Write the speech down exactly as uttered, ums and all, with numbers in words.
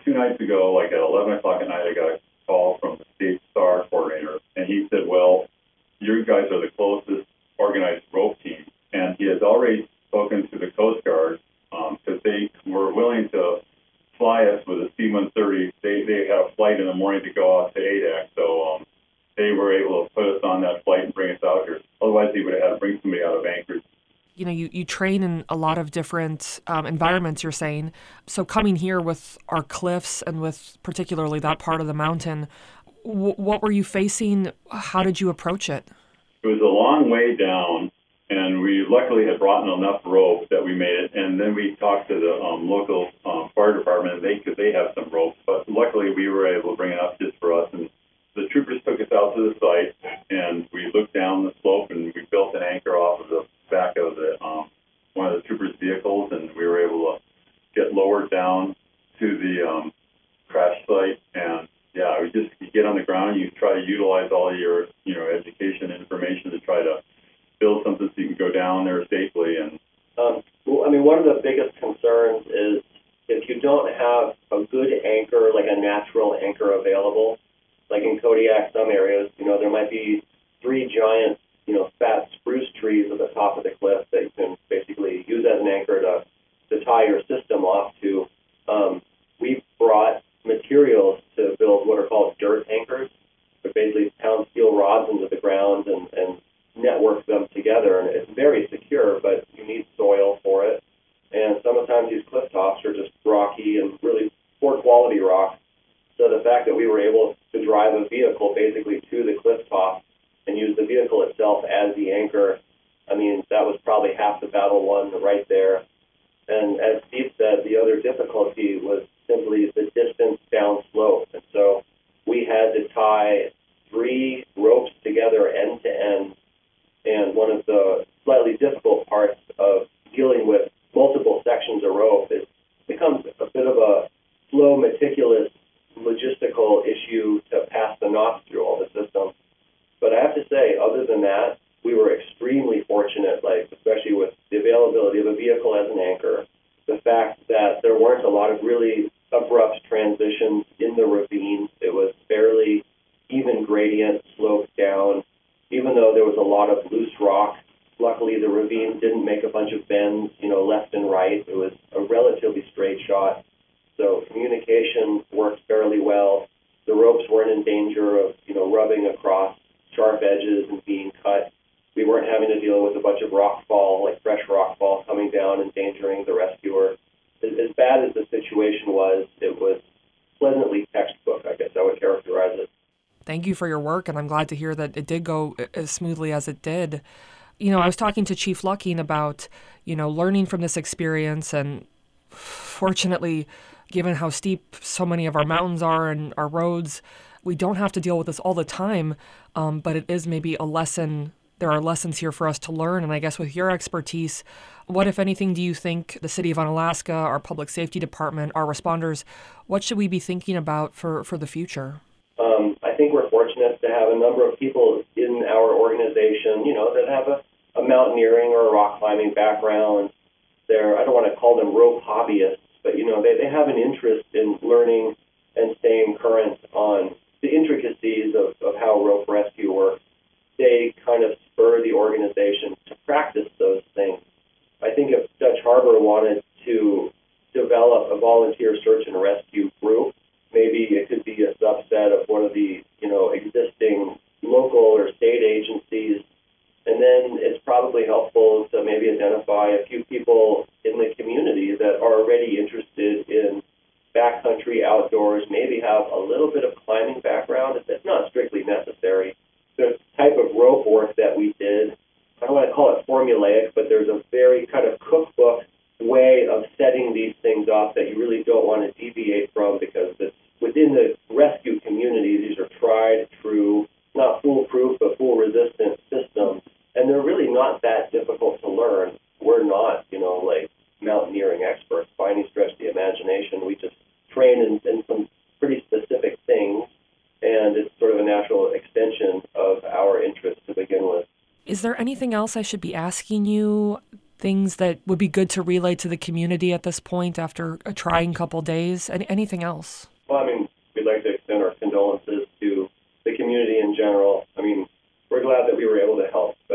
two nights ago, like at eleven o'clock at night, I got a call from the state STAR coordinator, and he said, well, you guys are the closest organized rope team. And he has already spoken to the Coast Guard because um, they were willing to fly us with a C one thirty. They, they had a flight in the morning to go out to A D A C, so um, they were able to put us on that flight and bring us out here. Otherwise, they would have had to bring somebody out of Anchorage. You know, you, you train in a lot of different um, environments, you're saying. So coming here with our cliffs and with particularly that part of the mountain, w- what were you facing? How did you approach it? It was a long way down, and we luckily had brought in enough rope that we made it. And then we talked to the um, local um, fire department, and they could they have some rope. But luckily, we were able to bring enough just for us. And the troopers took us out to the site, and we looked down the slope, and we built an anchor off of the back of the um, one of the troopers' vehicles, and we were able to get lowered down to the um, crash site. And yeah, we just you get on the ground, you try to utilize all your you know education and information to try to build something so you can go down there safely. And um, well, I mean, one of the biggest concerns is if you don't have a good anchor, like a natural anchor available, like in Kodiak, some areas, you know, there might be three giant you know, fat spruce trees at the top of the cliff that you can basically use as an anchor to, to tie your system off to. Um, we brought materials to build what are called dirt anchors, but basically pound steel rods into the ground and, and network them together. And it's very secure, but you need soil for it. And sometimes these cliff tops are just rocky and really poor quality rock. So the fact that we were able to drive a vehicle basically to the cliff top and use the vehicle itself as the anchor, I mean, that was probably half the battle won right there. And as Steve said, the other difficulty was simply the distance down slope. And so we had to tie three ropes together end to end. And one of the slightly difficult parts of dealing with multiple sections of rope is it becomes a bit of a slow, meticulous, logistical issue to pass the knots through all the systems. But I have to say, other than that, we were extremely fortunate, like especially with the availability of a vehicle as an anchor, the fact that there weren't a lot of really abrupt transitions in the ravine. It was fairly even gradient, sloped down. Even though there was a lot of loose rock, luckily the ravine didn't make a bunch of bends, you know, left and right. It was a relatively straight shot. So communication worked fairly well. The ropes weren't in danger of, you know, rubbing across sharp edges and being cut. We weren't having to deal with a bunch of rock fall, like fresh rock fall coming down, endangering the rescuer. As, as bad as the situation was, it was pleasantly textbook, I guess I would characterize it. Thank you for your work, and I'm glad to hear that it did go as smoothly as it did. You know, I was talking to Chief Lucking about, you know, learning from this experience, and fortunately, given how steep so many of our mountains are and our roads, we don't have to deal with this all the time, um, but it is maybe a lesson. There are lessons here for us to learn, and I guess with your expertise, what, if anything, do you think the City of Unalaska, our Public Safety Department, our responders, what should we be thinking about for, for the future? Um, I think we're fortunate to have a number of people in our organization, you know, that have a, a mountaineering or a rock climbing background. They're, I don't want to call them rope hobbyists, but, you know, they, they have an interest in learning and staying current on the intricacies of, of how rope rescue works. They kind of spur the organization to practice those things. I think if Dutch Harbor wanted to develop a volunteer search and rescue group, maybe it could be a subset of one of the, you know, existing local or state agencies. And then it's probably helpful to maybe identify a few people in the community that are already interested in backcountry outdoors, maybe have a little bit of climbing background. It's not strictly necessary. The type of rope work that we did, I don't want to call it formulaic, but there's a very kind of cookbook way of setting these things up that you really don't want to deviate from, because it's within the rescue community. These are tried, true, not foolproof, but fool-resistant systems, and they're really not that difficult to learn. We're not, you know, like mountaineering experts by any stretch of the imagination. We just train in, in some pretty specific things, and it's sort of a natural extension of our interest to begin with. Is there anything else I should be asking you things that would be good to relay to the community at this point after a trying couple days? Any, anything else? Well, I mean, we'd like to extend our condolences to the community in general. I mean, we're glad that we were able to help